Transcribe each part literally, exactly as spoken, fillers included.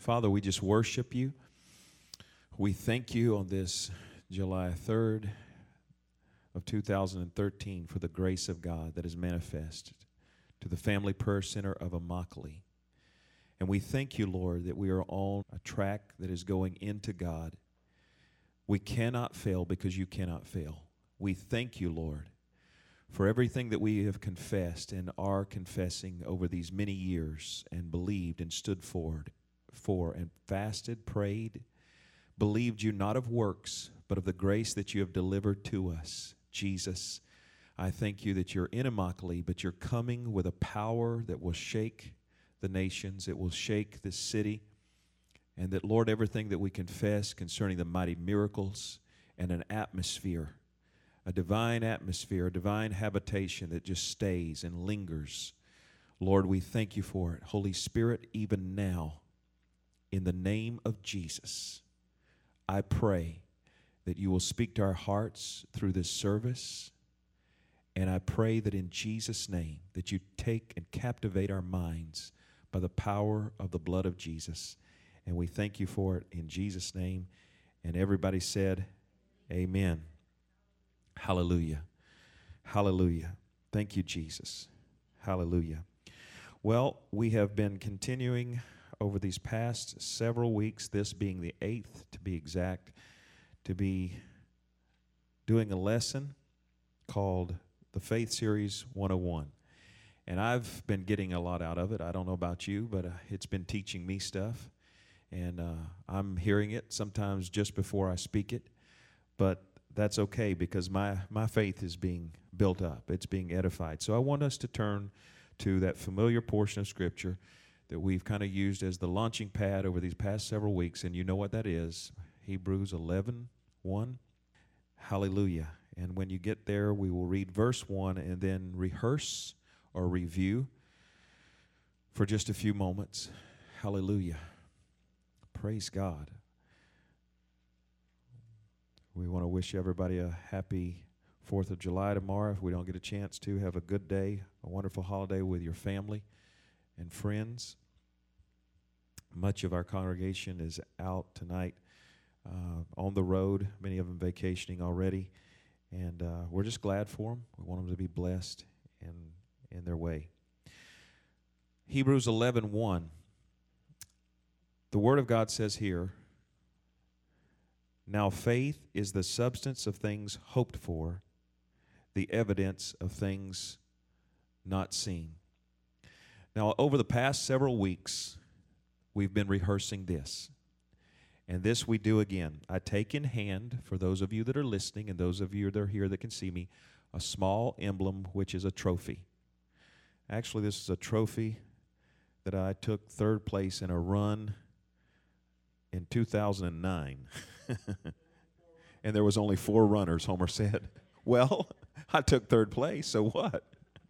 Father, we just worship you. We thank you on this July third of two thousand thirteen for the grace of God that is manifested to the Family Prayer Center of Immokalee. And we thank you, Lord, that we are on a track that is going into God. We cannot fail because you cannot fail. We thank you, Lord, for everything that we have confessed and are confessing over these many years and believed and stood forward for and fasted, prayed, believed you not of works, but of the grace that you have delivered to us. Jesus, I thank you that you're in Immokalee, but you're coming with a power that will shake the nations. It will shake this city. And that, Lord, everything that we confess concerning the mighty miracles and an atmosphere, a divine atmosphere, a divine habitation that just stays and lingers. Lord, we thank you for it. Holy Spirit, even now, in the name of Jesus, I pray that you will speak to our hearts through this service. And I pray that in Jesus' name, that you take and captivate our minds by the power of the blood of Jesus. And we thank you for it in Jesus' name. And everybody said, amen. Hallelujah. Hallelujah. Thank you, Jesus. Hallelujah. Well, we have been continuing over these past several weeks, this being the eighth to be exact, to be doing a lesson called the Faith Series one oh one. And I've been getting a lot out of it. I don't know about you, but uh, it's been teaching me stuff. And uh, I'm hearing it sometimes just before I speak it. But that's okay because my, my faith is being built up. It's being edified. So I want us to turn to that familiar portion of Scripture that we've kind of used as the launching pad over these past several weeks. And you know what that is. Hebrews eleven one. Hallelujah. And when you get there, we will read verse one and then rehearse or review for just a few moments. Hallelujah. Praise God. We want to wish everybody a happy fourth of July tomorrow. If we don't get a chance to, have a good day, a wonderful holiday with your family and friends. Much of our congregation is out tonight uh, on the road, many of them vacationing already. And uh, we're just glad for them. We want them to be blessed in, in their way. Hebrews eleven one. The Word of God says here, now faith is the substance of things hoped for, the evidence of things not seen. Now, over the past several weeks, we've been rehearsing this. And this we do again. I take in hand, for those of you that are listening and those of you that are here that can see me, a small emblem, which is a trophy. Actually, this is a trophy that I took third place in a run in two thousand nine. And there was only four runners, Homer said. Well, I took third place, so what?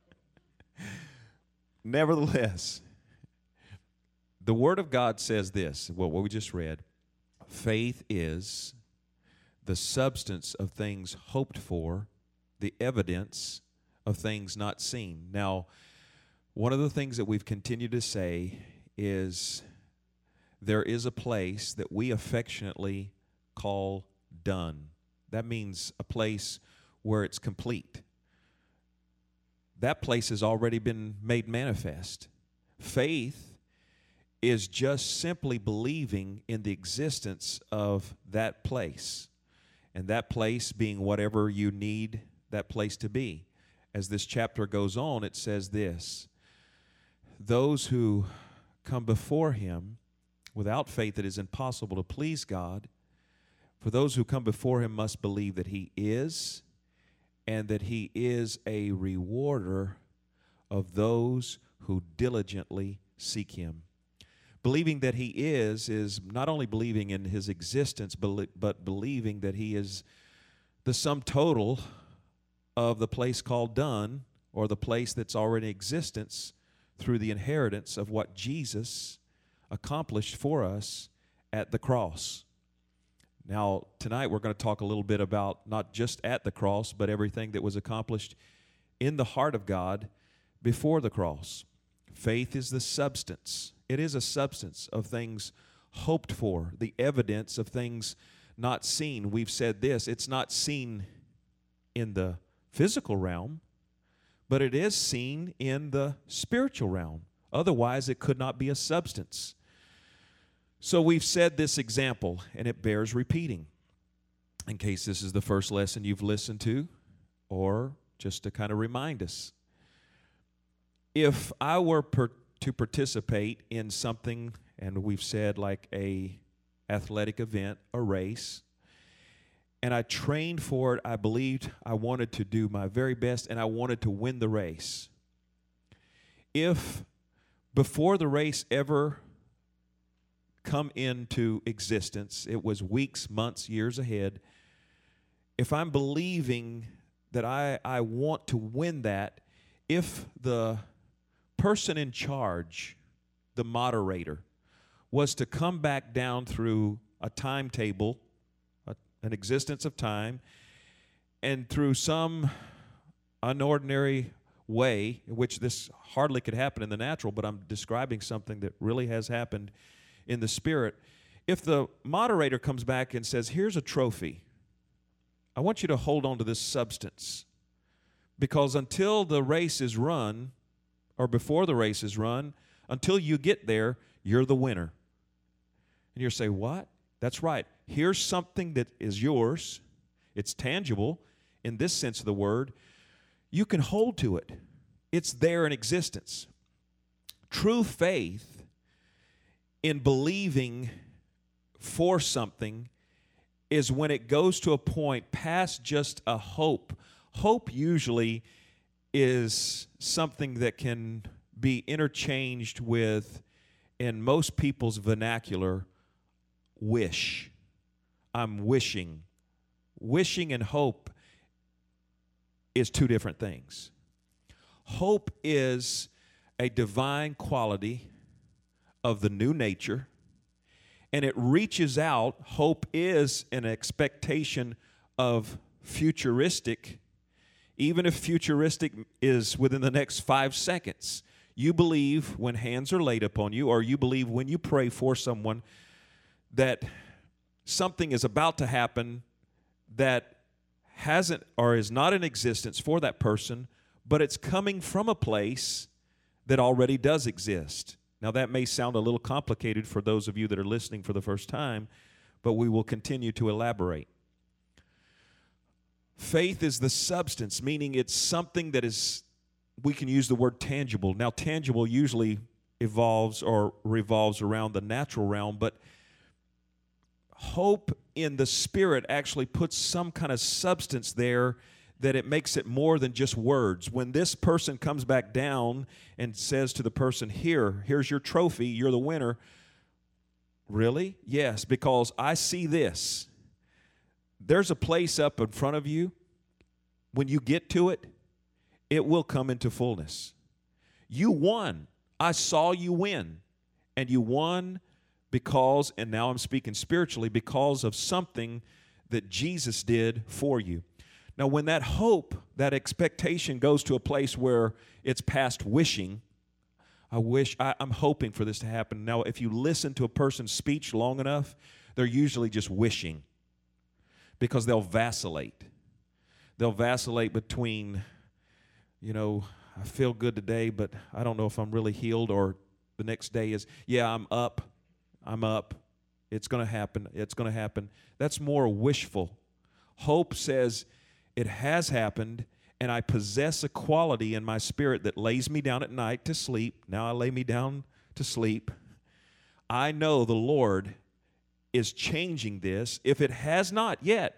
Nevertheless, the Word of God says this, well, what we just read, faith is the substance of things hoped for, the evidence of things not seen. Now, one of the things that we've continued to say is there is a place that we affectionately call done. That means a place where it's complete. That place has already been made manifest. Faith is just simply believing in the existence of that place, and that place being whatever you need that place to be. As this chapter goes on, it says this, those who come before him without faith, it is impossible to please God. For those who come before him must believe that he is, and that he is a rewarder of those who diligently seek him. Believing that he is, is not only believing in his existence, but believing that he is the sum total of the place called done, or the place that's already in existence through the inheritance of what Jesus accomplished for us at the cross. Now, tonight we're going to talk a little bit about not just at the cross, but everything that was accomplished in the heart of God before the cross. Faith is the substance. It is a substance of things hoped for, the evidence of things not seen. We've said this, it's not seen in the physical realm, but it is seen in the spiritual realm. Otherwise, it could not be a substance. So we've said this example, and it bears repeating, in case this is the first lesson you've listened to, or just to kind of remind us. If I were per- to participate in something, and we've said like a athletic event, a race, and I trained for it, I believed I wanted to do my very best, and I wanted to win the race. If before the race ever come into existence, it was weeks, months, years ahead, if I'm believing that I, I want to win that, if the person in charge, the moderator, was to come back down through a timetable, a, an existence of time, and through some unordinary way, in which this hardly could happen in the natural, but I'm describing something that really has happened in the spirit. If the moderator comes back and says, here's a trophy, I want you to hold on to this substance, because until the race is run, or before the race is run, until you get there, you're the winner. And you're saying, what? That's right. Here's something that is yours. It's tangible in this sense of the word. You can hold to it. It's there in existence. True faith in believing for something is when it goes to a point past just a hope. Hope usually is something that can be interchanged with, in most people's vernacular, wish. I'm wishing. Wishing and hope is two different things. Hope is a divine quality of the new nature, and it reaches out. Hope is an expectation of futuristic, even if futuristic is within the next five seconds. You believe when hands are laid upon you, or you believe when you pray for someone, that something is about to happen that hasn't or is not in existence for that person, but it's coming from a place that already does exist. Now, that may sound a little complicated for those of you that are listening for the first time, but we will continue to elaborate. Faith is the substance, meaning it's something that is, we can use the word tangible. Now, tangible usually evolves or revolves around the natural realm, but hope in the spirit actually puts some kind of substance there that it makes it more than just words. When this person comes back down and says to the person, here, here's your trophy, you're the winner. Really? Yes, because I see this. There's a place up in front of you. When you get to it, it will come into fullness. You won. I saw you win. And you won because, and now I'm speaking spiritually, because of something that Jesus did for you. Now, when that hope, that expectation goes to a place where it's past wishing, I wish, I, I'm hoping for this to happen. Now, if you listen to a person's speech long enough, they're usually just wishing, because they'll vacillate. They'll vacillate between, you know, I feel good today, but I don't know if I'm really healed, or the next day is, yeah, I'm up, I'm up, it's going to happen, it's going to happen. That's more wishful. Hope says, it has happened, and I possess a quality in my spirit that lays me down at night to sleep. Now I lay me down to sleep. I know the Lord is changing this. If it has not yet,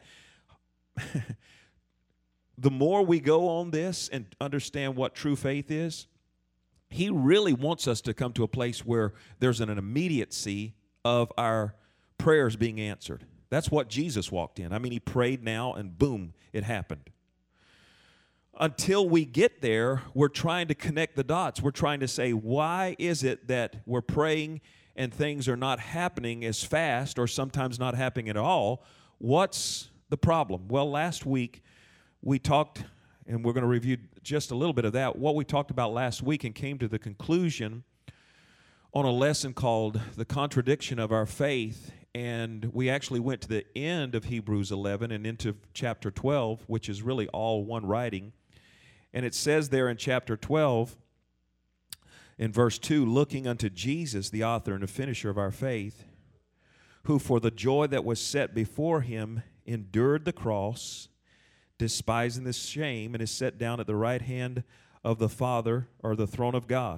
the more we go on this and understand what true faith is, He really wants us to come to a place where there's an immediacy of our prayers being answered. That's what Jesus walked in. I mean, He prayed now, and boom, it happened. Until we get there, we're trying to connect the dots. We're trying to say, why is it that we're praying and things are not happening as fast, or sometimes not happening at all? What's the problem? Well, last week we talked, and we're going to review just a little bit of that, what we talked about last week, and came to the conclusion on a lesson called The Contradiction of Our Faith, and we actually went to the end of Hebrews eleven and into chapter twelve, which is really all one writing. And it says there in chapter twelve, in verse two, looking unto Jesus, the author and the finisher of our faith, who for the joy that was set before him endured the cross, despising the shame, and is set down at the right hand of the Father, or the throne of God.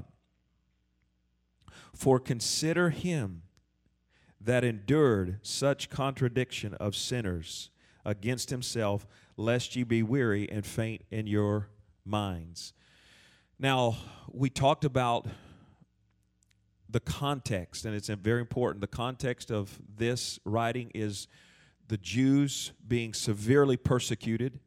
For consider him that endured such contradiction of sinners against himself, lest ye be weary and faint in your minds. Now, we talked about the context, and it's very important. The context of this writing is the Jews being severely persecuted,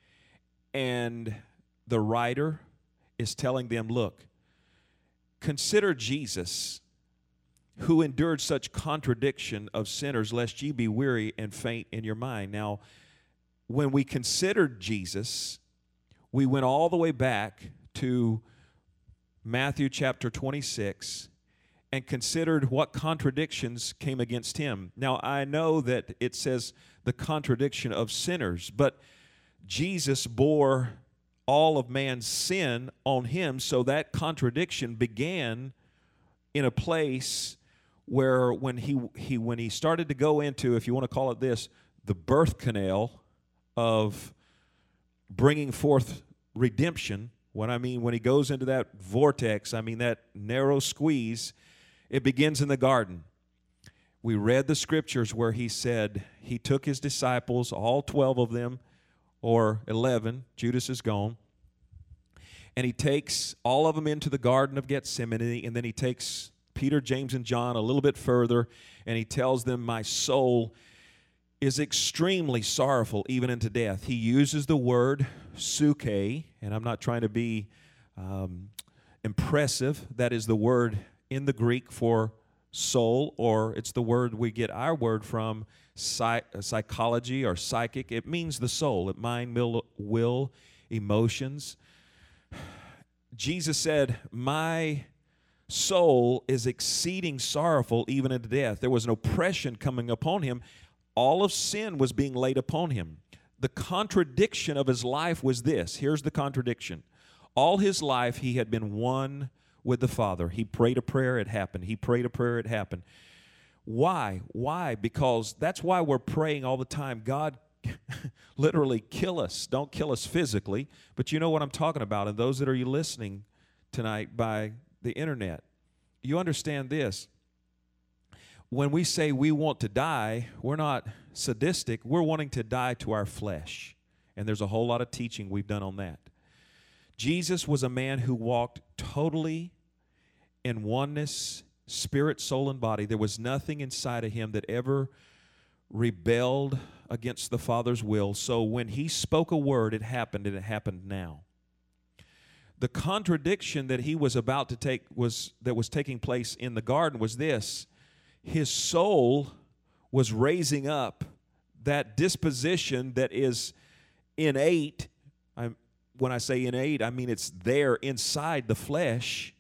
and the writer is telling them, look, consider Jesus, who endured such contradiction of sinners, lest ye be weary and faint in your mind. Now, when we considered Jesus, we went all the way back to Matthew chapter twenty-six and considered what contradictions came against him. Now, I know that it says the contradiction of sinners, but Jesus bore all of man's sin on him, so that contradiction began in a place where when he, he when he started to go into, if you want to call it this, the birth canal of bringing forth redemption. When I mean when he goes into that vortex, I mean that narrow squeeze, it begins in the garden. We read the scriptures where he said he took his disciples, all twelve of them, or eleven, Judas is gone, and he takes all of them into the Garden of Gethsemane, and then he takes Peter, James, and John a little bit further, and he tells them, my soul is extremely sorrowful, even unto death. He uses the word suke, and I'm not trying to be um, impressive. That is the word in the Greek for soul, or it's the word we get our word from, psych- psychology or psychic. It means the soul, mind, will, will, emotions. Jesus said, my soul is exceeding sorrowful, even unto death. There was an oppression coming upon him. All of sin was being laid upon him. The contradiction of his life was this. Here's the contradiction. All his life he had been one with the Father. He prayed a prayer, it happened. He prayed a prayer, it happened. Why? Why? Because that's why we're praying all the time. God, literally kill us. Don't kill us physically, but you know what I'm talking about. And those that are you listening tonight by the internet, you understand this. When we say we want to die, we're not sadistic. We're wanting to die to our flesh. And there's a whole lot of teaching we've done on that. Jesus was a man who walked totally in oneness, spirit, soul, and body. There was nothing inside of him that ever rebelled against the Father's will. So when he spoke a word, it happened, and it happened now. The contradiction that he was about to take was that was taking place in the garden was this. His soul was raising up that disposition that is innate. I'm, when I say innate, I mean it's there inside the flesh.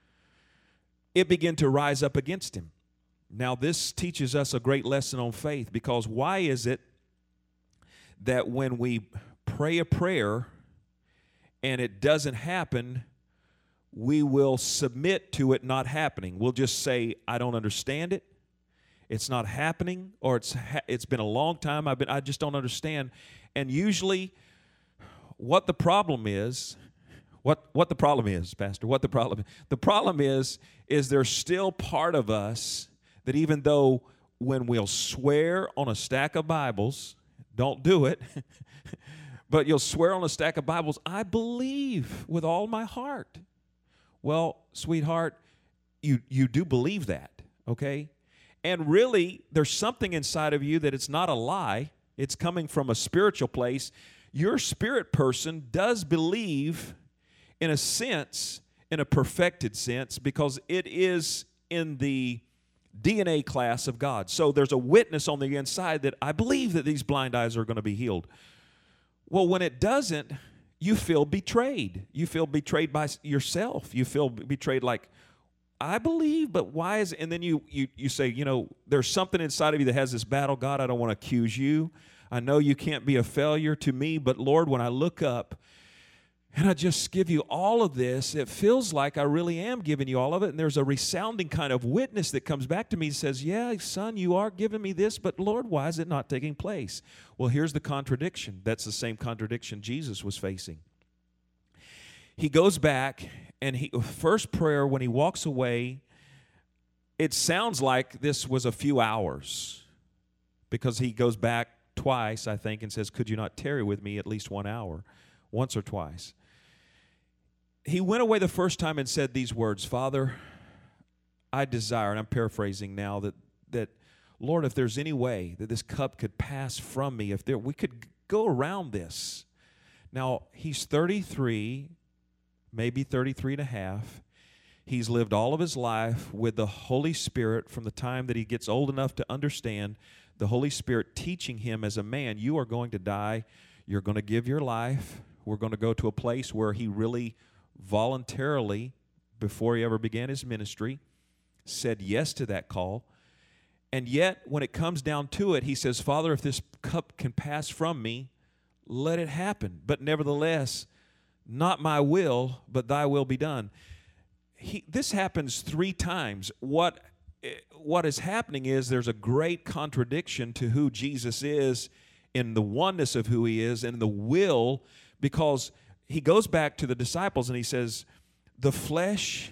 It began to rise up against him. Now, this teaches us a great lesson on faith, because why is it that when we pray a prayer and it doesn't happen, we will submit to it not happening? We'll just say, I don't understand it. It's not happening, or it's ha- it's been a long time. I've been I just don't understand. And usually, what the problem is, what what the problem is, Pastor, what the problem the problem is is there's still part of us that even though when we'll swear on a stack of Bibles, don't do it, but you'll swear on a stack of Bibles, I believe with all my heart. Well, sweetheart, you you do believe that, okay? And really, there's something inside of you that it's not a lie. It's coming from a spiritual place. Your spirit person does believe in a sense, in a perfected sense, because it is in the D N A class of God. So there's a witness on the inside that I believe that these blind eyes are going to be healed. Well, when it doesn't, you feel betrayed. You feel betrayed by yourself. You feel betrayed like, I believe, but why is it? And then you, you, you say, you know, there's something inside of you that has this battle. God, I don't want to accuse you. I know you can't be a failure to me, but Lord, when I look up and I just give you all of this, it feels like I really am giving you all of it. And there's a resounding kind of witness that comes back to me and says, yeah, son, you are giving me this, but Lord, why is it not taking place? Well, here's the contradiction. That's the same contradiction Jesus was facing. He goes back, and he first prayer when he walks away, it sounds like this was a few hours, because he goes back twice, I think, and says, could you not tarry with me at least one hour, once or twice. He went away the first time and said these words, Father, I desire, and I'm paraphrasing now, that, that Lord, if there's any way that this cup could pass from me, if there we could go around this. Now, he's thirty-three, maybe thirty-three and a half. He's lived all of his life with the Holy Spirit from the time that he gets old enough to understand the Holy Spirit teaching him as a man, you are going to die, you're going to give your life. We're going to go to a place where he really voluntarily, before he ever began his ministry, said yes to that call. And yet, when it comes down to it, he says, Father, if this cup can pass from me, let it happen. But nevertheless, not my will, but thy will be done. He, this happens three times. What, what is happening is there's a great contradiction to who Jesus is in the oneness of who he is and the will, because he goes back to the disciples and he says, the flesh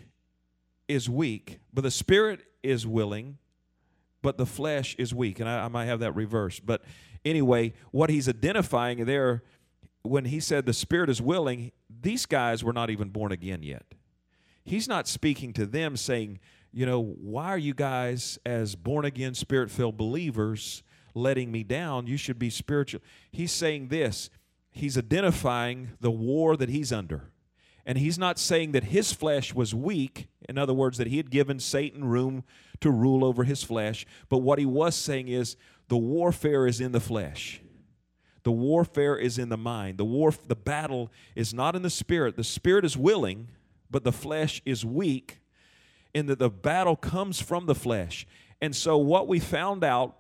is weak, but the spirit is willing, but the flesh is weak. And I, I might have that reversed. But anyway, what he's identifying there, when he said the spirit is willing, these guys were not even born again yet. He's not speaking to them saying, you know, why are you guys as born-again, spirit-filled believers letting me down? You should be spiritual. He's saying this. He's identifying the war that he's under. And he's not saying that his flesh was weak, in other words, that he had given Satan room to rule over his flesh. But what he was saying is the warfare is in the flesh. The warfare is in the mind. The war, the battle is not in the spirit. The spirit is willing, but the flesh is weak, in that the battle comes from the flesh. And so what we found out,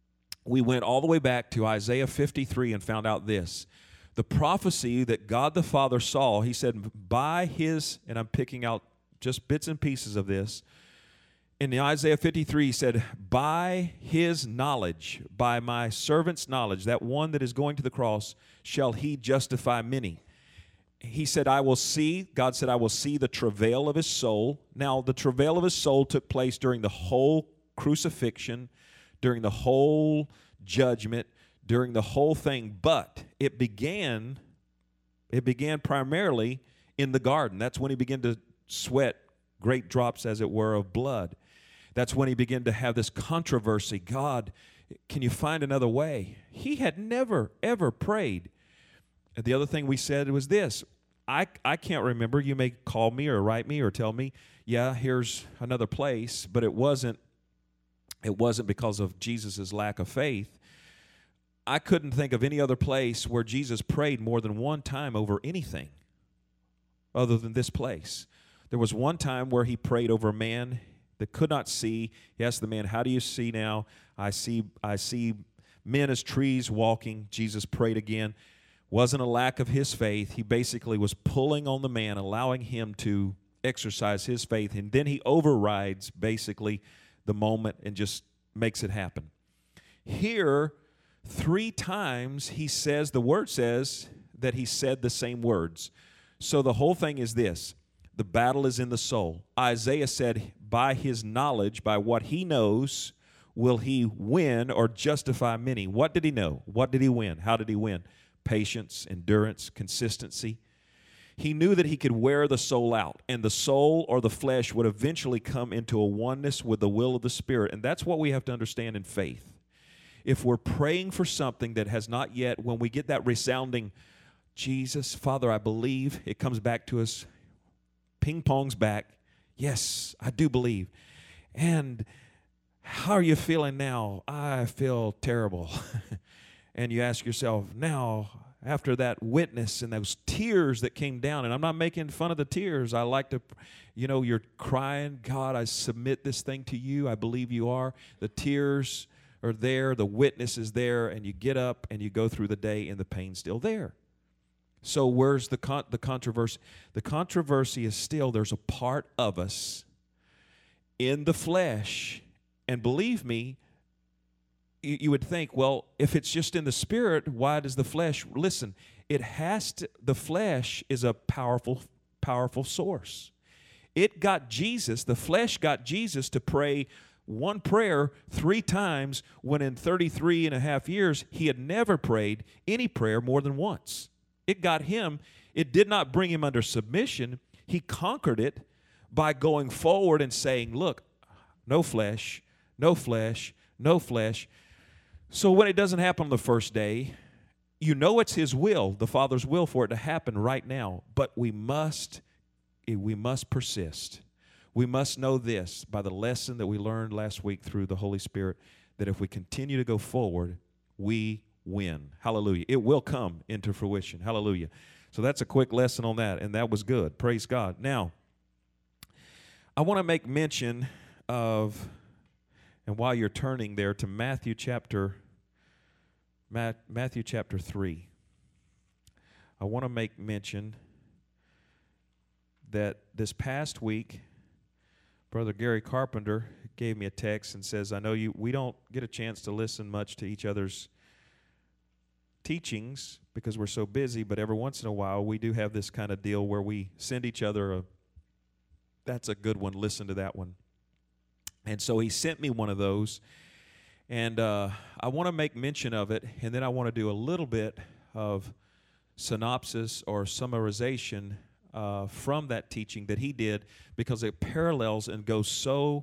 we went all the way back to Isaiah fifty-three and found out this. The prophecy that God the Father saw, he said, by his, and I'm picking out just bits and pieces of this. In the Isaiah fifty-three, he said, by his knowledge, by my servant's knowledge, that one that is going to the cross, shall he justify many. He said, I will see, God said, I will see the travail of his soul. Now, the travail of his soul took place during the whole crucifixion, during the whole judgment, during the whole thing, but it began, it began primarily in the garden. That's when he began to sweat great drops, as it were, of blood. That's when he began to have this controversy. God, can you find another way? He had never, ever prayed. And the other thing we said was this. I, I can't remember. You may call me or write me or tell me, yeah, here's another place, but it wasn't, it wasn't because of Jesus' lack of faith. I couldn't think of any other place where Jesus prayed more than one time over anything other than this place. There was one time where he prayed over a man that could not see. He asked the man, how do you see now? I see, I see men as trees walking. Jesus prayed again. Wasn't a lack of his faith. He basically was pulling on the man, allowing him to exercise his faith. And then he overrides basically the moment and just makes it happen. Here, three times he says, the word says that he said the same words. So the whole thing is this. The battle is in the soul. Isaiah said, by his knowledge, by what he knows, will he win or justify many. What did he know? What did he win? How did he win? Patience, endurance, consistency. He knew that he could wear the soul out, and the soul or the flesh would eventually come into a oneness with the will of the Spirit. And that's what we have to understand in faith. If we're praying for something that has not yet, when we get that resounding, Jesus, Father, I believe, it comes back to us, ping-pongs back. Yes, I do believe. And how are you feeling now? I feel terrible. And you ask yourself, now, after that witness and those tears that came down, and I'm not making fun of the tears. I like to, you know, you're crying, God, I submit this thing to you. I believe you are. The tears are there. The witness is there, and you get up and you go through the day, and the pain's still there. So where's the con- the controversy? The controversy is still there's a part of us in the flesh, and believe me, you, you would think, well, if it's just in the spirit, why does the flesh? Listen, it has to. The flesh is a powerful, powerful source. It got Jesus. The flesh got Jesus to pray one prayer three times when in thirty-three and a half years he had never prayed any prayer more than once. It got him. It did not bring him under submission. He conquered it by going forward and saying, look, no flesh, no flesh, no flesh. So when it doesn't happen on the first day, you know it's his will, the Father's will for it to happen right now. But we must, we must persist. We must know this by the lesson that we learned last week through the Holy Spirit, that if we continue to go forward, we win. Hallelujah. It will come into fruition. Hallelujah. So that's a quick lesson on that, and that was good. Praise God. Now, I want to make mention of, and while you're turning there to Matthew chapter, Matthew chapter three, I want to make mention that this past week, Brother Gary Carpenter gave me a text and says, I know you. we don't get a chance to listen much to each other's teachings because we're so busy, but every once in a while we do have this kind of deal where we send each other a, that's a good one, listen to that one. And so he sent me one of those, and uh, I want to make mention of it, and then I want to do a little bit of synopsis or summarization uh, from that teaching that he did, because it parallels and goes so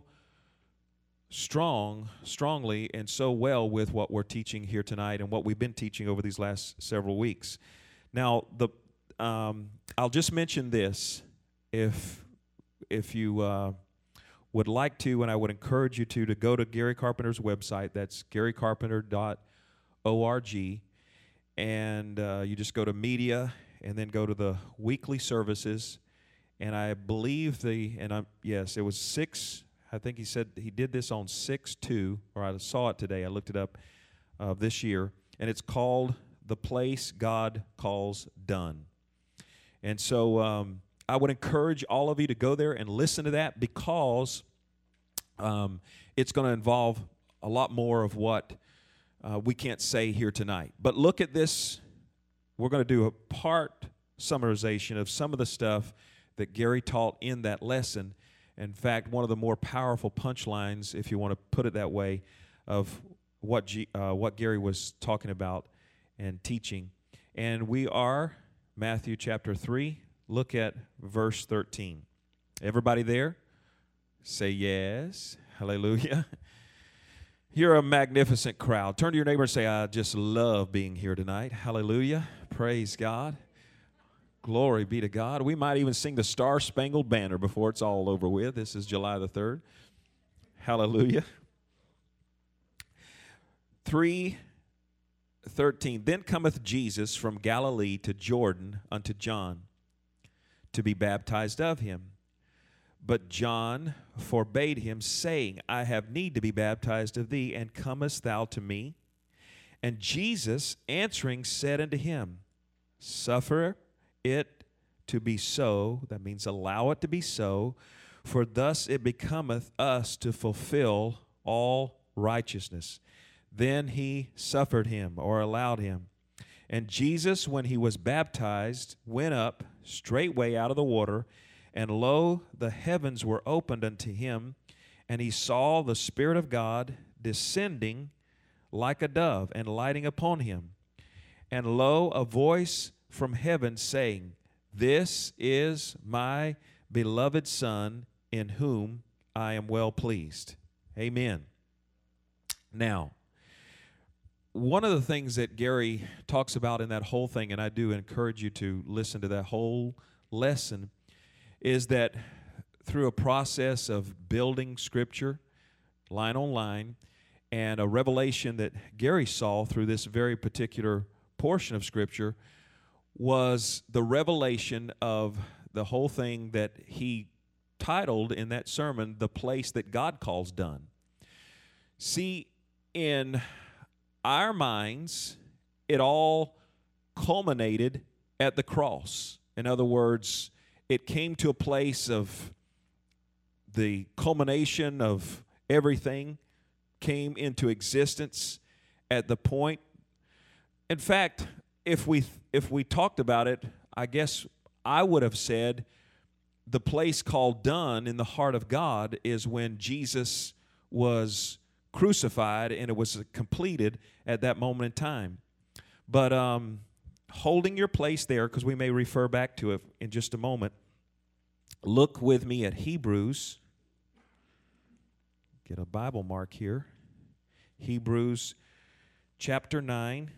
strong, strongly and so well with what we're teaching here tonight and what we've been teaching over these last several weeks. Now, the um, I'll just mention this, if if you uh, would like to, and I would encourage you to, to go to Gary Carpenter's website. That's gary carpenter dot org, and uh, you just go to media and then go to the weekly services. And I believe the and I'm yes, it was six. I think he said he did this on six two, or I saw it today. I looked it up uh, this year, and it's called The Place God Calls Done. And so um, I would encourage all of you to go there and listen to that, because um, it's going to involve a lot more of what uh, we can't say here tonight. But look at this. We're going to do a part summarization of some of the stuff that Gary taught in that lesson. In fact, one of the more powerful punchlines, if you want to put it that way, of what G, uh, what Gary was talking about and teaching. And we are Matthew chapter three. Look at verse thirteen. Everybody there? Say yes. Hallelujah. You're a magnificent crowd. Turn to your neighbor and say, I just love being here tonight. Hallelujah. Praise God. Glory be to God. We might even sing the Star-Spangled Banner before it's all over with. This is July the third. Hallelujah. three thirteen. Then cometh Jesus from Galilee to Jordan unto John to be baptized of him. But John forbade him, saying, I have need to be baptized of thee, and comest thou to me? And Jesus answering said unto him, Suffer it to be so, that means allow it to be so, for thus it becometh us to fulfill all righteousness. Then he suffered him, or allowed him. And Jesus, when he was baptized, went up straightway out of the water, and lo, the heavens were opened unto him, and he saw the Spirit of God descending like a dove and lighting upon him. And lo, a voice from heaven saying, This is my beloved Son, in whom I am well pleased. Amen. Now, one of the things that Gary talks about in that whole thing, and I do encourage you to listen to that whole lesson, is that through a process of building Scripture, line on line, and a revelation that Gary saw through this very particular portion of Scripture was the revelation of the whole thing that he titled in that sermon, The Place That God Calls Done. See, in our minds, it all culminated at the cross. In other words, it came to a place of the culmination of everything came into existence at the point. In fact, if we if we talked about it, I guess I would have said the place called done in the heart of God is when Jesus was crucified and it was completed at that moment in time. But um, holding your place there, because we may refer back to it in just a moment, look with me at Hebrews. Get a Bible mark here. Hebrews chapter nine,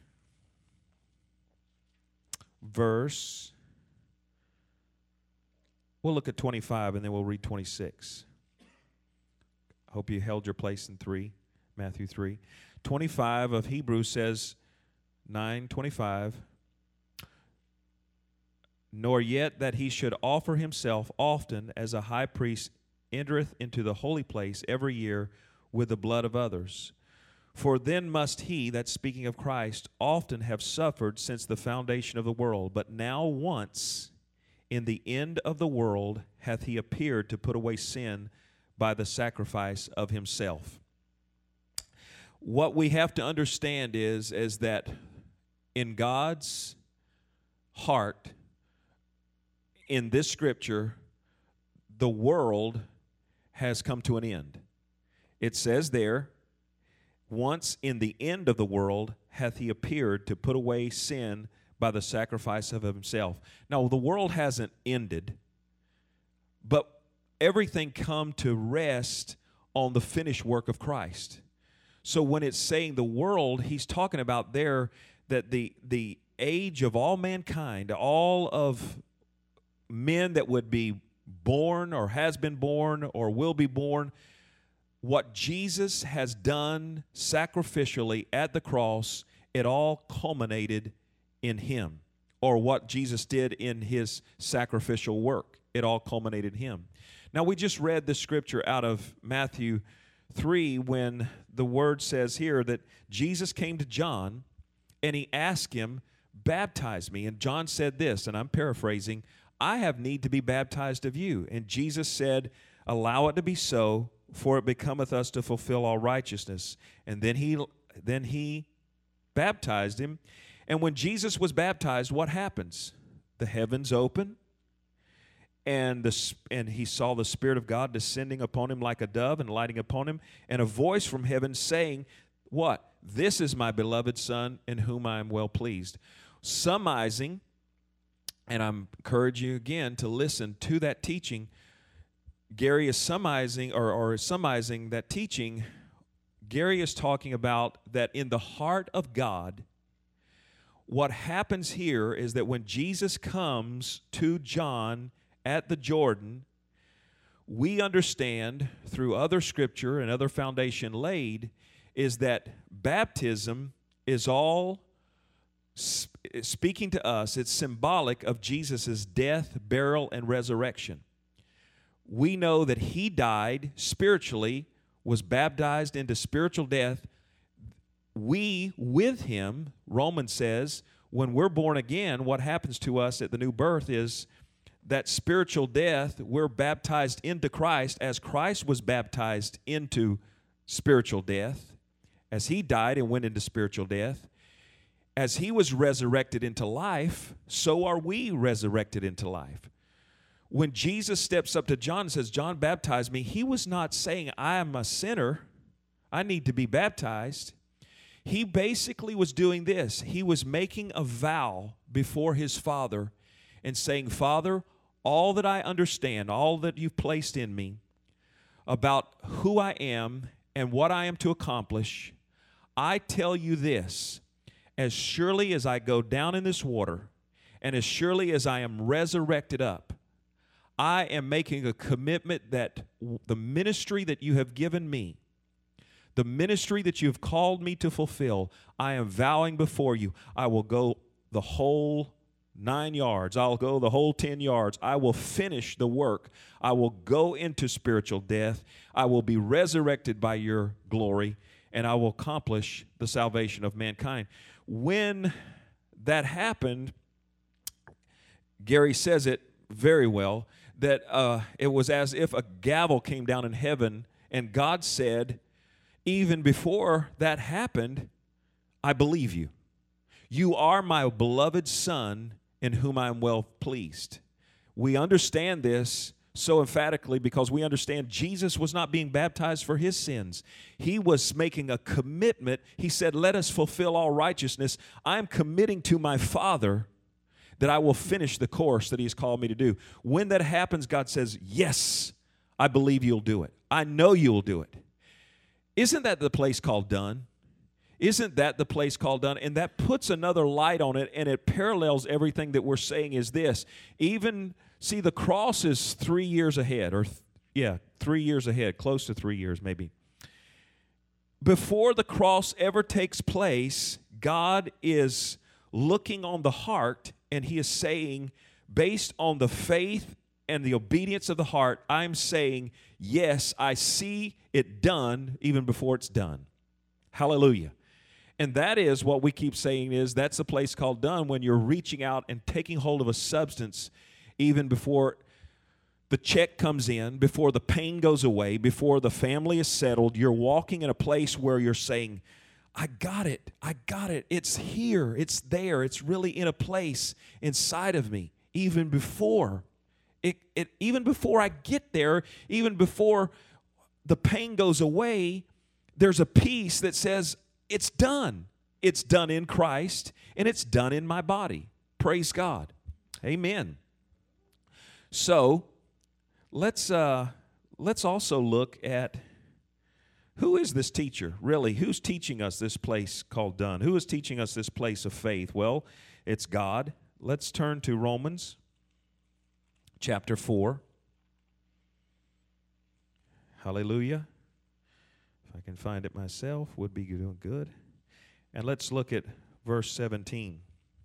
verse, we'll look at twenty-five and then we'll read twenty-six. I hope you held your place in three, Matthew three. twenty-five of Hebrews says, nine twenty-five, nor yet that he should offer himself often as a high priest entereth into the holy place every year with the blood of others. For then must he, that's speaking of Christ, often have suffered since the foundation of the world. But now once in the end of the world hath he appeared to put away sin by the sacrifice of himself. What we have to understand is, is that in God's heart, in this scripture, the world has come to an end. It says there, once in the end of the world hath he appeared to put away sin by the sacrifice of himself. Now, the world hasn't ended, but everything come to rest on the finished work of Christ. So when it's saying the world, he's talking about there that the, the age of all mankind, all of men that would be born or has been born or will be born, what Jesus has done sacrificially at the cross, it all culminated in him. Or what Jesus did in his sacrificial work, it all culminated in him. Now, we just read the scripture out of Matthew three when the word says here that Jesus came to John and he asked him, baptize me. And John said this, and I'm paraphrasing, I have need to be baptized of you. And Jesus said, allow it to be so, for it becometh us to fulfill all righteousness. And then he then he baptized him. And when Jesus was baptized, what happens? The heavens open, and the and he saw the Spirit of God descending upon him like a dove and lighting upon him, and a voice from heaven saying, what? This is my beloved Son, in whom I am well pleased. Summarizing, and I encourage you again to listen to that teaching. Gary is summarizing or, or summarizing that teaching. Gary is talking about that in the heart of God, what happens here is that when Jesus comes to John at the Jordan, we understand through other scripture and other foundation laid is that baptism is all speaking to us. It's symbolic of Jesus' death, burial, and resurrection. We know that he died spiritually, was baptized into spiritual death. We, with him, Romans says, when we're born again, what happens to us at the new birth is that spiritual death, we're baptized into Christ as Christ was baptized into spiritual death, as he died and went into spiritual death. As he was resurrected into life, so are we resurrected into life. When Jesus steps up to John and says, John, baptize me, he was not saying, I am a sinner, I need to be baptized. He basically was doing this. He was making a vow before his Father and saying, Father, all that I understand, all that you've placed in me about who I am and what I am to accomplish, I tell you this, as surely as I go down in this water and as surely as I am resurrected up, I am making a commitment that the ministry that you have given me, the ministry that you have called me to fulfill, I am vowing before you, I will go the whole nine yards. I'll go the whole ten yards. I will finish the work. I will go into spiritual death. I will be resurrected by your glory, and I will accomplish the salvation of mankind. When that happened, Gary says it very well, that uh, it was as if a gavel came down in heaven, and God said, even before that happened, I believe you. You are my beloved Son, in whom I am well pleased. We understand this so emphatically because we understand Jesus was not being baptized for his sins. He was making a commitment. He said, let us fulfill all righteousness. I am committing to my Father that I will finish the course that he's called me to do. When that happens, God says, yes, I believe you'll do it. I know you'll do it. Isn't that the place called done? Isn't that the place called done? And that puts another light on it, and it parallels everything that we're saying is this. Even, see, the cross is three years ahead, or, th- yeah, three years ahead, close to three years maybe. Before the cross ever takes place, God is looking on the heart, and he is saying, based on the faith and the obedience of the heart, I'm saying, yes, I see it done even before it's done. Hallelujah. And that is what we keep saying is that's the place called done when you're reaching out and taking hold of a substance even before the check comes in, before the pain goes away, before the family is settled. You're walking in a place where you're saying, I got it. I got it. It's here. It's there. It's really in a place inside of me even before it, it even before I get there, even before the pain goes away, there's a peace that says, it's done. It's done in Christ, and it's done in my body. Praise God. Amen. So, let's uh, let's also look at who is this teacher, really? Who's teaching us this place called done? Who is teaching us this place of faith? Well, it's God. Let's turn to Romans chapter four. Hallelujah. If I can find it myself, would be doing good. And let's look at verse seventeen.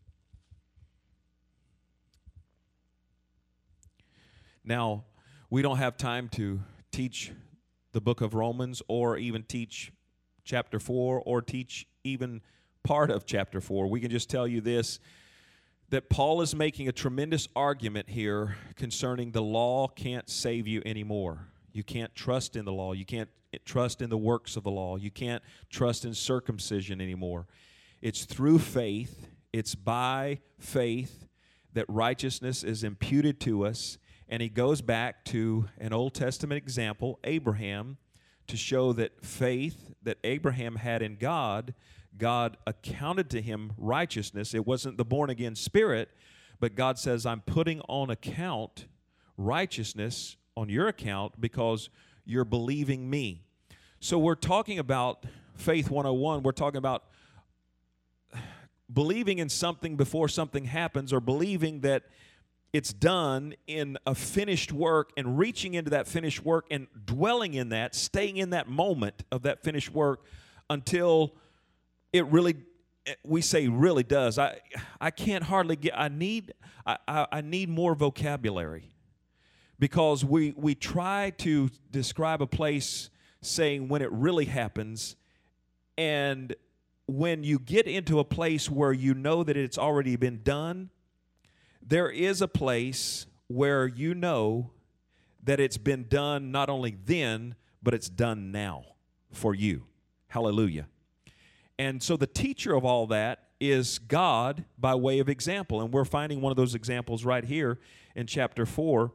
Now, we don't have time to teach the book of Romans or even teach chapter four or teach even part of chapter four. We can just tell you this, that Paul is making a tremendous argument here concerning the law can't save you anymore. You can't trust in the law. You can't trust in the works of the law. You can't trust in circumcision anymore. It's through faith. It's by faith that righteousness is imputed to us. And he goes back to an Old Testament example, Abraham, to show that faith that Abraham had in God, God accounted to him righteousness. It wasn't the born-again spirit, but God says, I'm putting on account righteousness on your account because you're believing me. So we're talking about Faith one oh one. We're talking about believing in something before something happens, or believing that it's done in a finished work and reaching into that finished work and dwelling in that, staying in that moment of that finished work until it really, we say really does. I I can't hardly get, I need, I, I, I need more vocabulary. Because we, we try to describe a place saying when it really happens, and when you get into a place where you know that it's already been done, there is a place where you know that it's been done not only then, but it's done now for you. Hallelujah. And so the teacher of all that is God by way of example. And we're finding one of those examples right here in chapter four.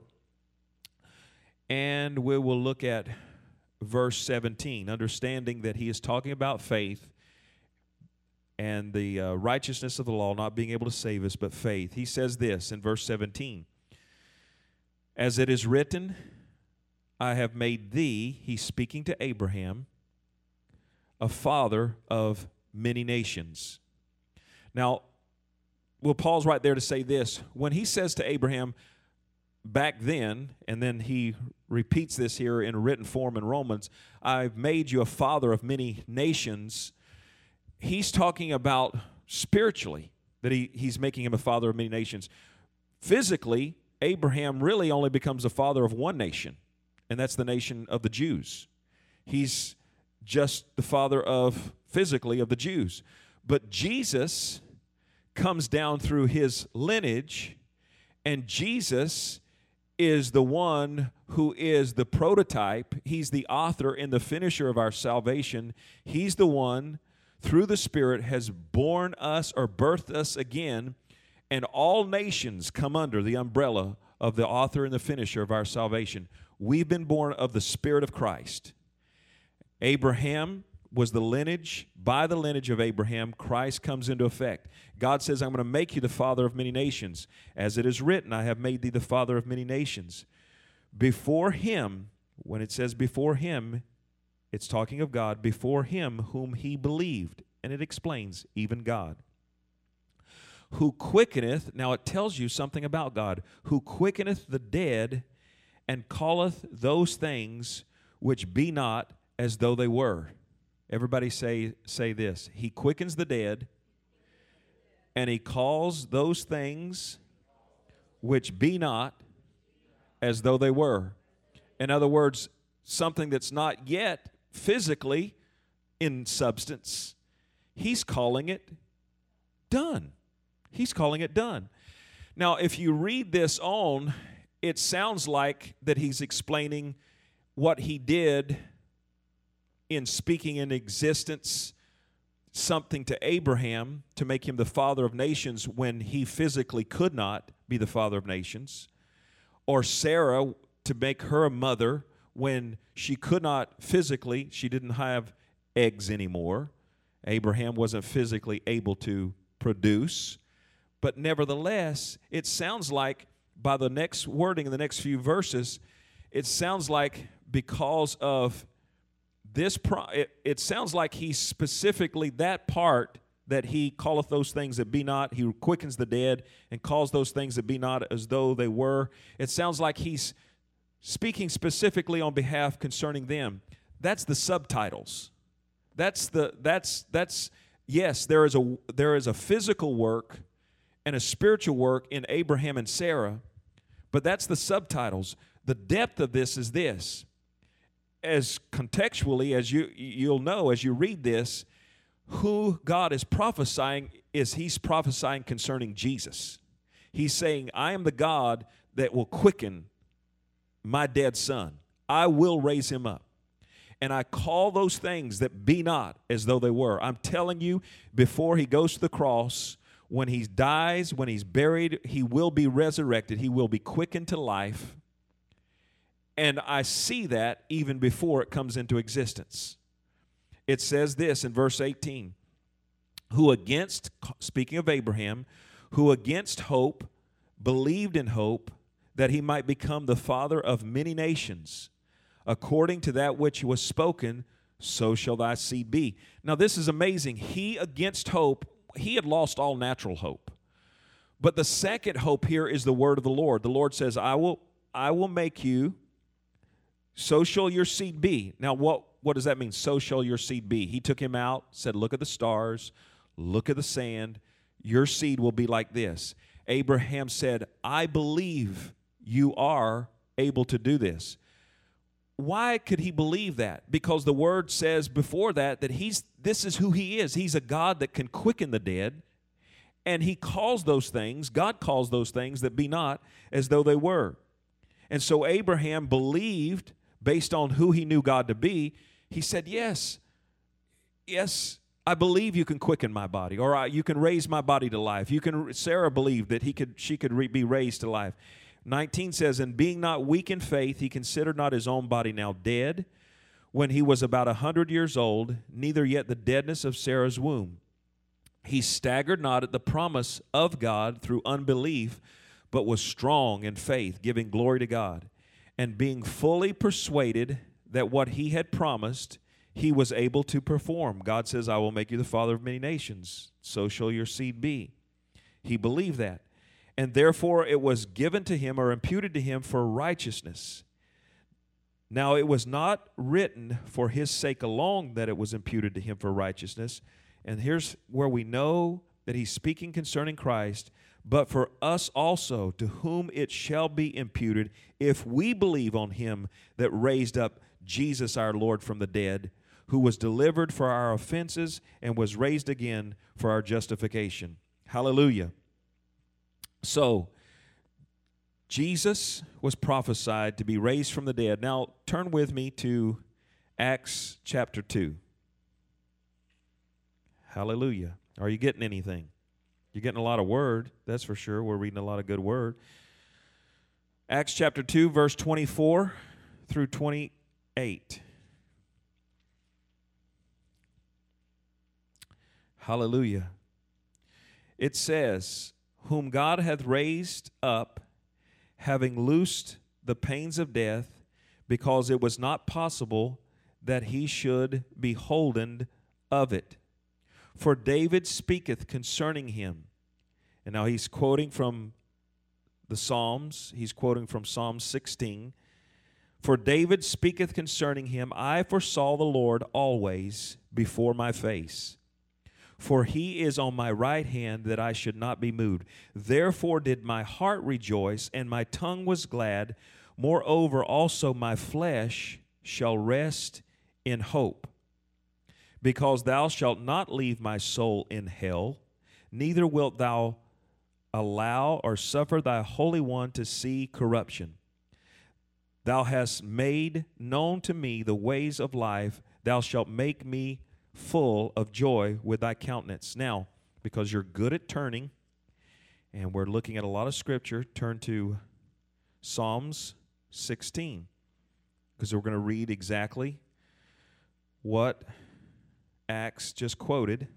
And we will look at verse seventeen, understanding that he is talking about faith and the uh, righteousness of the law not being able to save us, but faith. He says this in verse seventeen, as it is written, I have made thee, he's speaking to Abraham, a father of many nations. Now, well, Paul's right there to say this. When he says to Abraham, back then, and then he repeats this here in written form in Romans, I've made you a father of many nations. He's talking about spiritually, that he, he's making him a father of many nations. Physically, Abraham really only becomes a father of one nation, and that's the nation of the Jews. He's just the father of, physically, of the Jews. But Jesus comes down through his lineage, and Jesus is the one who is the prototype. He's the author and the finisher of our salvation. He's the one, through the Spirit, has born us or birthed us again, and all nations come under the umbrella of the author and the finisher of our salvation. We've been born of the Spirit of Christ. Abraham was the lineage. By the lineage of Abraham, Christ comes into effect. God says, I'm going to make you the father of many nations. As it is written, I have made thee the father of many nations. Before him, when it says before him, it's talking of God, before him whom he believed. And it explains, even God. Who quickeneth, now it tells you something about God, who quickeneth the dead and calleth those things which be not as though they were. Everybody say, say this. He quickens the dead, and he calls those things which be not as though they were. In other words, something that's not yet physically in substance, he's calling it done. He's calling it done. Now, if you read this on, it sounds like that he's explaining what he did in speaking in existence something to Abraham to make him the father of nations when he physically could not be the father of nations, or Sarah to make her a mother when she could not physically, she didn't have eggs anymore. Abraham wasn't physically able to produce. But nevertheless, it sounds like by the next wording in the next few verses, it sounds like because of this, pro- it, it sounds like he's specifically that part that he calleth those things that be not, he quickens the dead and calls those things that be not as though they were. It sounds like he's speaking specifically on behalf concerning them. That's the subtitles. That's the, that's, that's, yes, there is a, there is a physical work and a spiritual work in Abraham and Sarah, but that's the subtitles. The depth of this is this. As contextually as you, you'll know as you read this, who God is prophesying is he's prophesying concerning Jesus. He's saying, I am the God that will quicken my dead son. I will raise him up. And I call those things that be not as though they were. I'm telling you, before he goes to the cross, when he dies, when he's buried, he will be resurrected. He will be quickened to life. And I see that even before it comes into existence. It says this in verse eighteen, who against, speaking of Abraham, who against hope believed in hope that he might become the father of many nations, according to that which was spoken, so shall thy seed be. Now this is amazing. He against hope, he had lost all natural hope. But the second hope here is the word of the Lord. The Lord says, I will, I will make you, so shall your seed be. Now, what, what does that mean? So shall your seed be. He took him out, said, look at the stars, look at the sand. Your seed will be like this. Abraham said, I believe you are able to do this. Why could he believe that? Because the word says before that that he's this is who he is. He's a God that can quicken the dead, and he calls those things, God calls those things that be not as though they were. And so Abraham believed based on who he knew God to be. He said, yes, yes, I believe you can quicken my body, or I, you can raise my body to life. You can. Sarah believed that he could, she could re, be raised to life. nineteen says, and being not weak in faith, he considered not his own body now dead, when he was about a hundred years old, neither yet the deadness of Sarah's womb. He staggered not at the promise of God through unbelief, but was strong in faith, giving glory to God, and being fully persuaded that what he had promised, he was able to perform. God says, I will make you the father of many nations, so shall your seed be. He believed that. and therefore it was given to him or imputed to him for righteousness. Now it was not written for his sake alone that it was imputed to him for righteousness. And here's where we know that he's speaking concerning Christ, but for us also, to whom it shall be imputed, if we believe on him that raised up Jesus our Lord from the dead, who was delivered for our offenses and was raised again for our justification. Hallelujah. So, Jesus was prophesied to be raised from the dead. Now, turn with me to Acts chapter two. Hallelujah. Are you getting anything? You're getting a lot of word, that's for sure. We're reading a lot of good word. Acts chapter two, verse twenty-four through twenty-eight. Hallelujah. It says, whom God hath raised up, having loosed the pains of death, because it was not possible that he should be holden of it. For David speaketh concerning him. And now he's quoting from the Psalms. He's quoting from Psalm sixteen. For David speaketh concerning him, I foresaw the Lord always before my face. For he is on my right hand, that I should not be moved. Therefore did my heart rejoice, and my tongue was glad. Moreover also my flesh shall rest in hope. Because thou shalt not leave my soul in hell, neither wilt thou allow or suffer thy Holy One to see corruption. Thou hast made known to me the ways of life. Thou shalt make me full of joy with thy countenance. Now, because you're good at turning, and we're looking at a lot of scripture, turn to Psalms sixteen, because we're going to read exactly what Acts just quoted.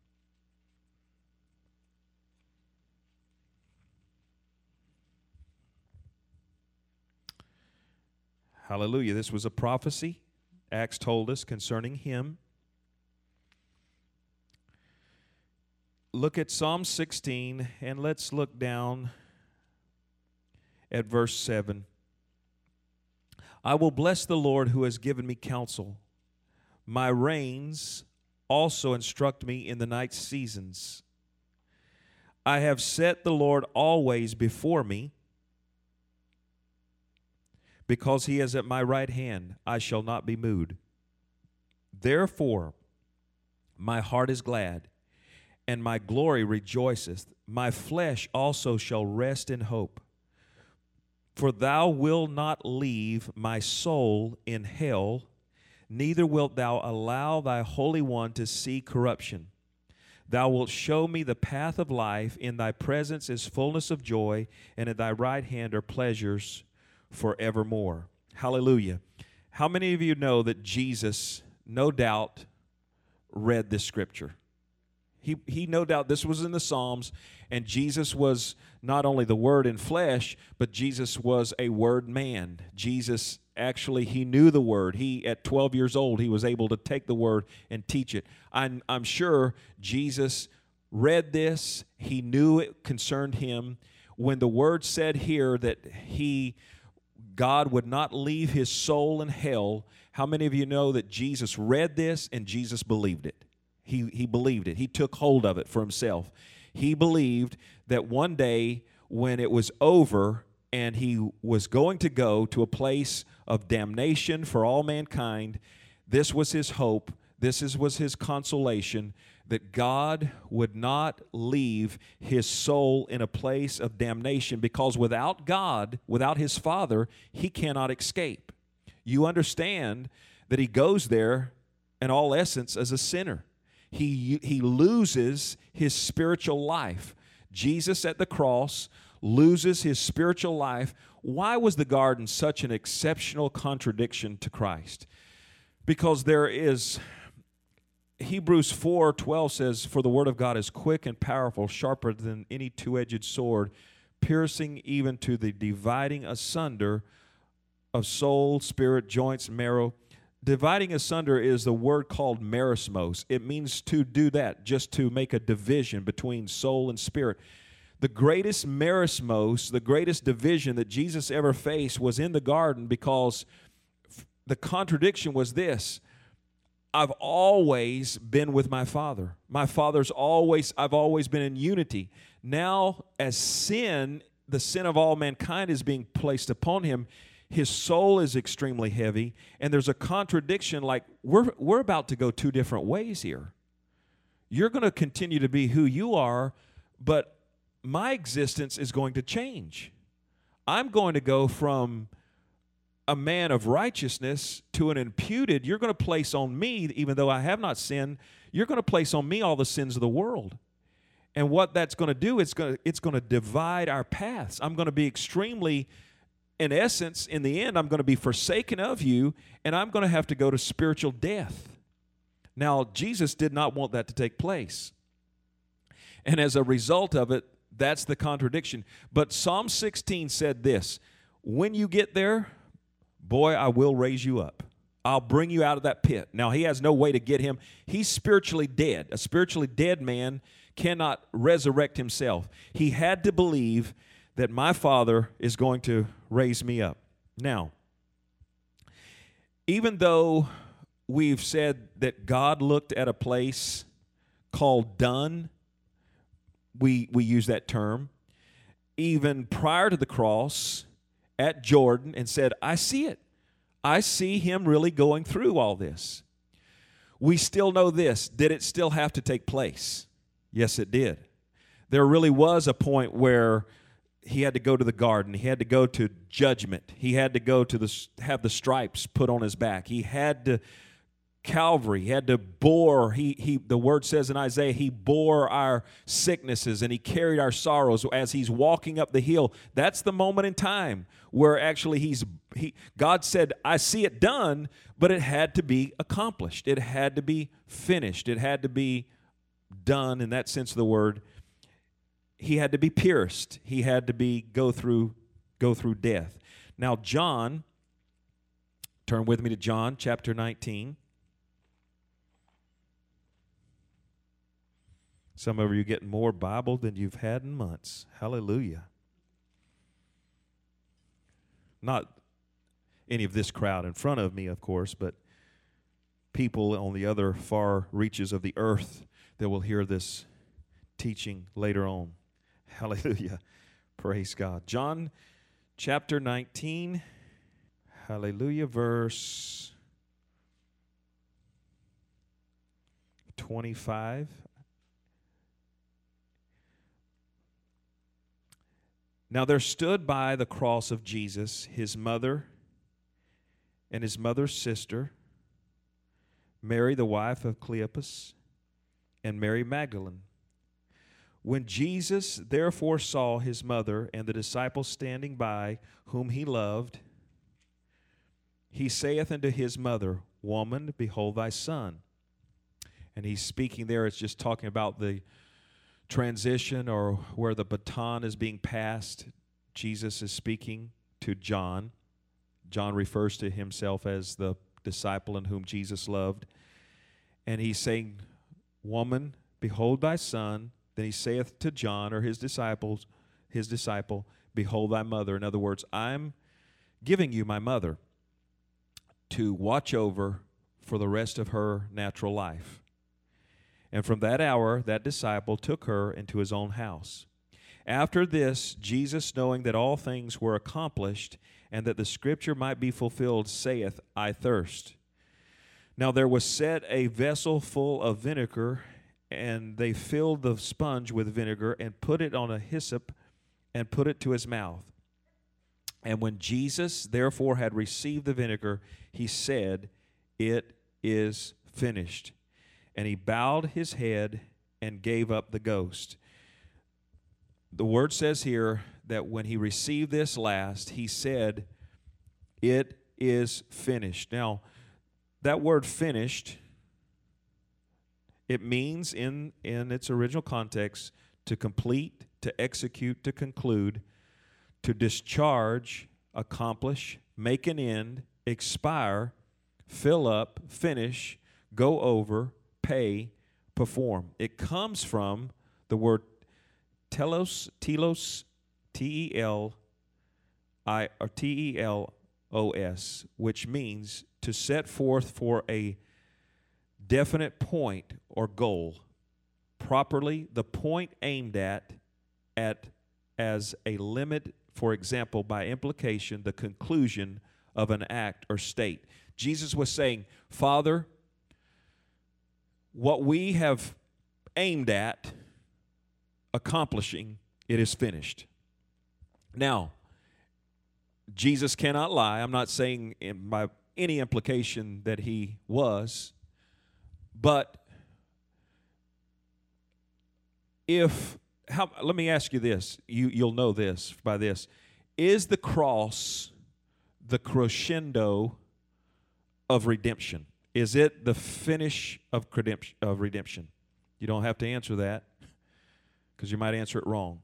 Hallelujah. This was a prophecy Acts told us concerning him. Look at Psalm sixteen, and let's look down at verse seven. I will bless the Lord who has given me counsel. My reins also instruct me in the night seasons. I have set the Lord always before me. Because he is at my right hand, I shall not be moved. Therefore, my heart is glad, and my glory rejoiceth. My flesh also shall rest in hope. For thou wilt not leave my soul in hell, neither wilt thou allow thy Holy One to see corruption. Thou wilt show me the path of life. In thy presence is fullness of joy, and at thy right hand are pleasures forevermore. Hallelujah. How many of you know that Jesus, no doubt, read this scripture? He, he no doubt, this was in the Psalms, and Jesus was not only the Word in flesh, but Jesus was a Word man. Jesus, actually, he knew the Word. He, at twelve years old, he was able to take the Word and teach it. I'm, I'm sure Jesus read this. He knew it concerned him. When the Word said here that he, God would not leave his soul in hell, how many of you know that Jesus read this and Jesus believed it? He, he believed it. He took hold of it for himself. He believed that one day when it was over and he was going to go to a place of damnation for all mankind, this was his hope, this is, was his consolation, that God would not leave his soul in a place of damnation, because without God, without his Father, he cannot escape. You understand that he goes there in all essence as a sinner. He, he loses his spiritual life. Jesus at the cross loses his spiritual life. Why was the garden such an exceptional contradiction to Christ? Because there is, Hebrews four twelve says, for the word of God is quick and powerful, sharper than any two-edged sword, piercing even to the dividing asunder of soul, spirit, joints, marrow. Dividing asunder is the word called merismos. It means to do that, just to make a division between soul and spirit. The greatest merismos, the greatest division that Jesus ever faced was in the garden, because the contradiction was this: I've always been with my Father. My Father's always, I've always been in unity. Now, as sin, the sin of all mankind is being placed upon him, his soul is extremely heavy, and there's a contradiction, like we're, we're about to go two different ways here. You're going to continue to be who you are, but my existence is going to change. I'm going to go from a man of righteousness to an imputed. You're going to place on me, even though I have not sinned, you're going to place on me all the sins of the world. And what that's going to do, it's going to, it's going to divide our paths. I'm going to be extremely, in essence, in the end, I'm going to be forsaken of you, and I'm going to have to go to spiritual death. Now, Jesus did not want that to take place. And as a result of it, that's the contradiction. But Psalm sixteen said this: when you get there, boy, I will raise you up. I'll bring you out of that pit. Now, he has no way to get him. He's spiritually dead. A spiritually dead man cannot resurrect himself. He had to believe that my Father is going to raise me up. Now, even though we've said that God looked at a place called done, we, we use that term, even prior to the cross at Jordan, and said, I see it. I see him really going through all this. We still know this. Did it still have to take place? Yes, it did. There really was a point where he had to go to the garden. He had to go to judgment. He had to go to the have the stripes put on his back. He had to Calvary. He had to bore. He he. The word says in Isaiah, he bore our sicknesses and he carried our sorrows as he's walking up the hill. That's the moment in time where actually he's he. God said, "I see it done," but it had to be accomplished. It had to be finished. It had to be done in that sense of the word. He had to be pierced. He had to be go through go through death. Now, John, turn with me to John chapter nineteen. Some of you are getting more Bible than you've had in months. Hallelujah. Not any of this crowd in front of me, of course, but people on the other far reaches of the earth that will hear this teaching later on. Hallelujah. Praise God. John chapter nineteen. Hallelujah. Verse twenty-five. Now there stood by the cross of Jesus his mother and his mother's sister, Mary the wife of Cleopas, and Mary Magdalene. When Jesus therefore saw his mother and the disciples standing by, whom he loved, he saith unto his mother, Woman, behold thy son. And he's speaking there, it's just talking about the transition or where the baton is being passed. Jesus is speaking to John. John refers to himself as the disciple in whom Jesus loved. And he's saying, Woman, behold thy son. Then he saith to John or his disciples, his disciple, Behold thy mother. In other words, I'm giving you my mother to watch over for the rest of her natural life. And from that hour, that disciple took her into his own house. After this, Jesus, knowing that all things were accomplished, and that the scripture might be fulfilled, saith, I thirst. Now there was set a vessel full of vinegar, and they filled the sponge with vinegar, and put it on a hyssop, and put it to his mouth. And when Jesus therefore had received the vinegar, he said, It is finished. And he bowed his head and gave up the ghost. The word says here that when he received this last, he said, It is finished. Now, that word finished, it means in, in its original context to complete, to execute, to conclude, to discharge, accomplish, make an end, expire, fill up, finish, go over, pay, perform. It comes from the word telos, telos, T E L I or T E L O S, which means to set forth for a definite point or goal. Properly, the point aimed at, at as a limit, for example, by implication, the conclusion of an act or state. Jesus was saying, Father, what we have aimed at accomplishing, it is finished. Now, Jesus cannot lie. I'm not saying in by any implication that he was, but if, how, let me ask you this, you, you'll know this by this. Is the cross the crescendo of redemption? Is it the finish of redemption? You don't have to answer that because you might answer it wrong.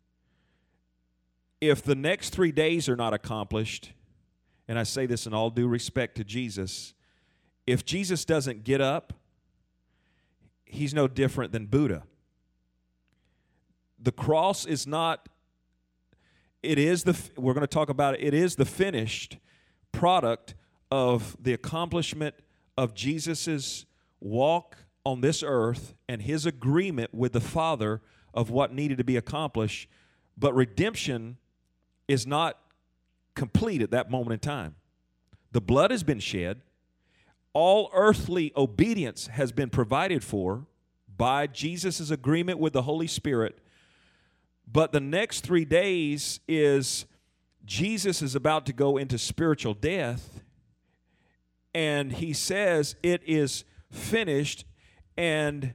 If the next three days are not accomplished, and I say this in all due respect to Jesus, if Jesus doesn't get up, he's no different than Buddha. The cross is not, it is the, we're going to talk about it, it is the finished product of the accomplishment of Jesus's walk on this earth and his agreement with the Father of what needed to be accomplished. But redemption is not complete at that moment in time. The blood has been shed. All earthly obedience has been provided for by Jesus' agreement with the Holy Spirit. But the next three days is Jesus is about to go into spiritual death, and he says it is finished. And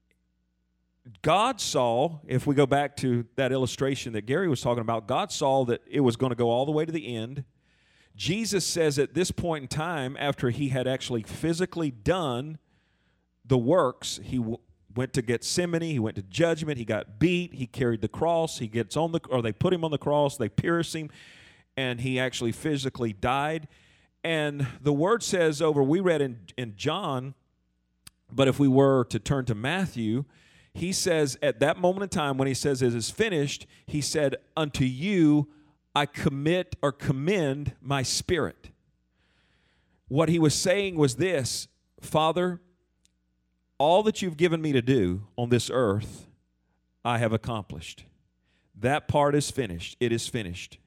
God saw, if we go back to that illustration that Gary was talking about, God saw that it was going to go all the way to the end. Jesus says at this point in time, after he had actually physically done the works, he w- went to Gethsemane, he went to judgment, he got beat, he carried the cross, he gets on the, or they put him on the cross, they pierce him, and he actually physically died. And the word says over, we read in, in John, but if we were to turn to Matthew, he says at that moment in time when he says it is finished, he said, unto you I commit or commend my spirit. What he was saying was this, Father, all that you've given me to do on this earth, I have accomplished. That part is finished. It is finished.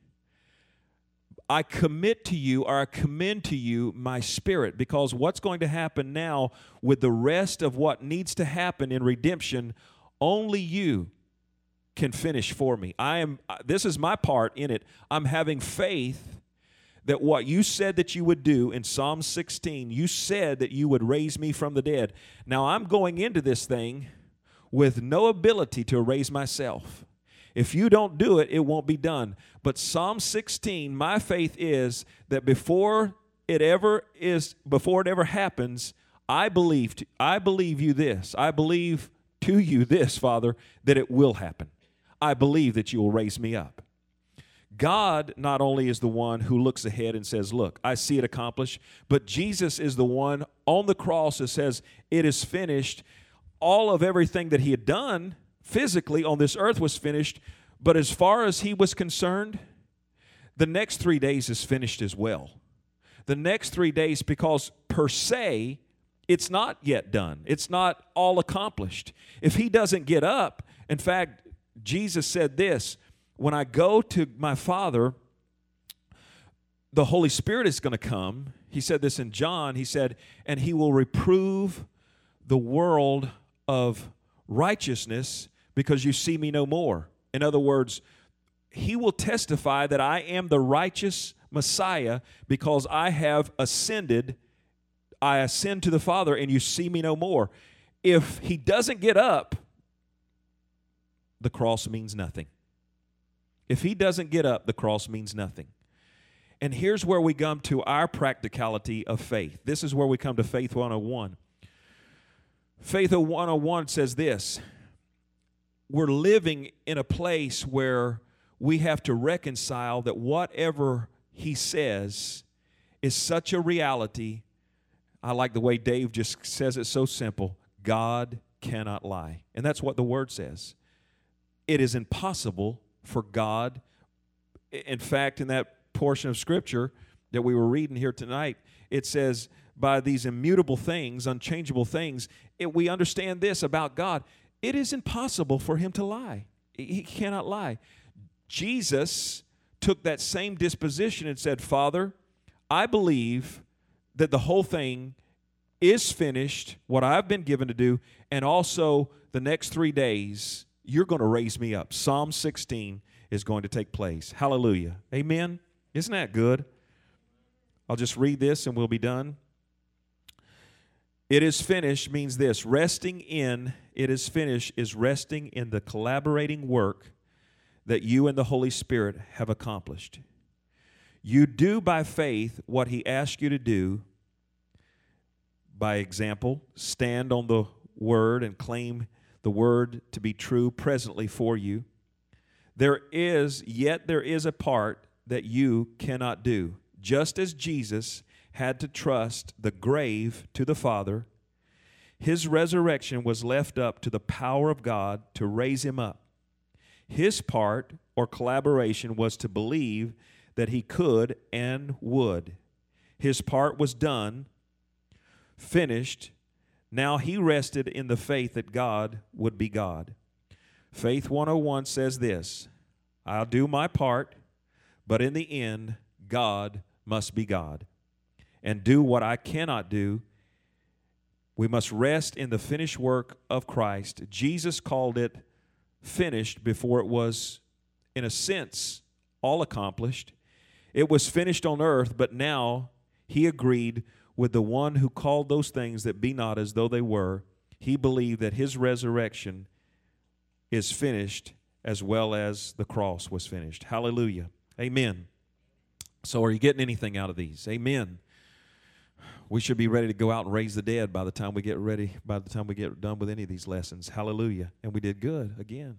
I commit to you, or I commend to you my spirit, because what's going to happen now with the rest of what needs to happen in redemption, only you can finish for me. I am. This is my part in it. I'm having faith that what you said that you would do in Psalm sixteen, you said that you would raise me from the dead. Now I'm going into this thing with no ability to raise myself. If you don't do it, it won't be done. But Psalm sixteen, my faith is that before it ever is, before it ever happens, I believe, to, I believe you this. I believe to you this, Father, that it will happen. I believe that you will raise me up. God not only is the one who looks ahead and says, look, I see it accomplished, but Jesus is the one on the cross that says, it is finished. All of everything that he had done physically on this earth was finished, but as far as he was concerned, the next three days is finished as well. The next three days, because per se, it's not yet done. It's not all accomplished. If he doesn't get up, in fact, Jesus said this, when I go to my Father, the Holy Spirit is going to come. He said this in John. He said, and he will reprove the world of righteousness because you see me no more. In other words, he will testify that I am the righteous Messiah because I have ascended. I ascend to the Father and you see me no more. If he doesn't get up, the cross means nothing. If he doesn't get up, the cross means nothing. And here's where we come to our practicality of faith. This is where we come to Faith one oh one. Faith one oh one says this, we're living in a place where we have to reconcile that whatever he says is such a reality. I like the way Dave just says it so simple. God cannot lie. And that's what the word says. it is impossible for God. In fact, in that portion of Scripture that we were reading here tonight, it says, by these immutable things, unchangeable things, it, we understand this about God. It is impossible for him to lie. He cannot lie. Jesus took that same disposition and said, Father, I believe that the whole thing is finished, what I've been given to do, and also the next three days, you're going to raise me up. Psalm sixteen is going to take place. Hallelujah. Amen. Isn't that good? I'll just read this and we'll be done. It is finished means this. Resting in, it is finished, is resting in the collaborating work that you and the Holy Spirit have accomplished. You do by faith what he asked you to do. By example, stand on the word and claim the word to be true presently for you. There is, yet there is a part that you cannot do. Just as Jesus had to trust the grave to the Father, his resurrection was left up to the power of God to raise him up. His part or collaboration was to believe that he could and would. His part was done, finished. Now he rested in the faith that God would be God. Faith one oh one says this, I'll do my part, but in the end, God must be God. And do what I cannot do. We must rest in the finished work of Christ. Jesus called it finished before it was, in a sense, all accomplished. It was finished on earth, but now he agreed with the one who called those things that be not as though they were. He believed that his resurrection is finished as well as the cross was finished. Hallelujah. Amen. So are you getting anything out of these? Amen. We should be ready to go out and raise the dead by the time we get ready, by the time we get done with any of these lessons. Hallelujah. And we did good again.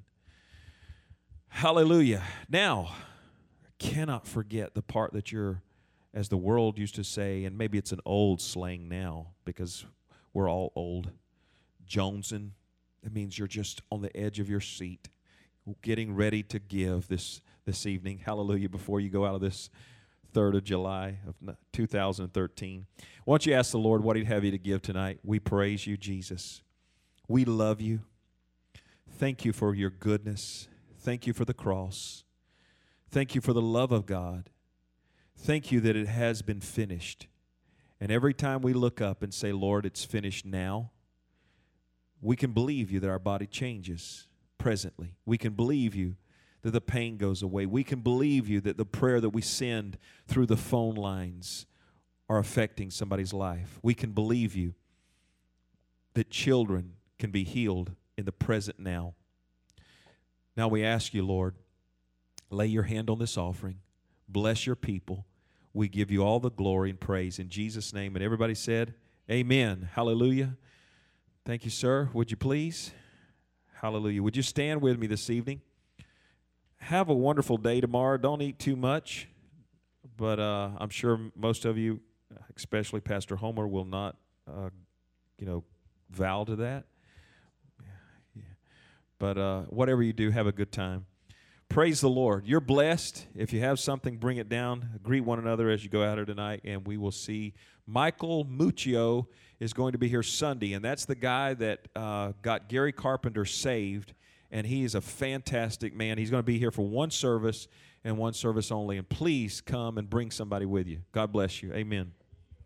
Hallelujah. Now, I cannot forget the part that you're, as the world used to say, and maybe it's an old slang now because we're all old, jonesing. It means you're just on the edge of your seat, getting ready to give this, this evening. Hallelujah, before you go out of this third of July of two thousand thirteen. Why don't you ask the Lord what he'd have you to give tonight? We praise you, Jesus. We love you. Thank you for your goodness. Thank you for the cross. Thank you for the love of God. Thank you that it has been finished. And every time we look up and say, Lord, it's finished now, we can believe you that our body changes presently. We can believe you that the pain goes away. We can believe you that the prayer that we send through the phone lines are affecting somebody's life. We can believe you that children can be healed in the present now. Now we ask you, Lord, lay your hand on this offering. Bless your people. We give you all the glory and praise in Jesus' name. And everybody said, amen. Hallelujah. Thank you, sir. Would you please? Hallelujah. Would you stand with me this evening? Have a wonderful day tomorrow. Don't eat too much, but uh, I'm sure most of you, especially Pastor Homer, will not, uh, you know, vow to that. Yeah. But uh, whatever you do, have a good time. Praise the Lord. You're blessed. If you have something, bring it down. Greet one another as you go out here tonight, and we will see. Michael Muccio is going to be here Sunday, and that's the guy that uh, got Gary Carpenter saved. And he is a fantastic man. He's going to be here for one service and one service only. And please come and bring somebody with you. God bless you. Amen.